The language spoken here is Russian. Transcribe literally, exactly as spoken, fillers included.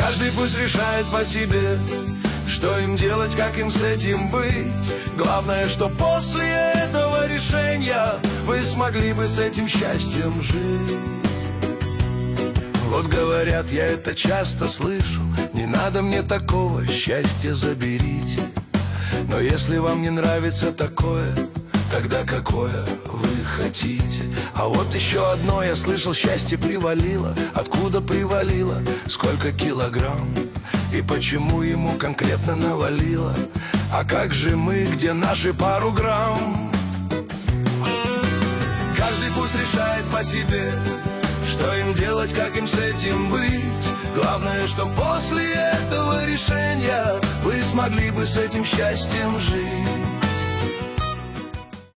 Каждый пусть решает по себе, что им делать, как им с этим быть. Главное, что после этого решения вы смогли бы с этим счастьем жить. Вот говорят, я это часто слышу: не надо мне такого, счастья заберите. Но если вам не нравится такое, тогда какое вы хотите? А вот еще одно я слышал: счастье привалило. Откуда привалило? Сколько килограмм? И почему ему конкретно навалило? А как же мы, где наши пару грамм? Каждый пусть решает по себе, что им делать, как им с этим быть. Главное, что после этого решения вы смогли бы с этим счастьем жить.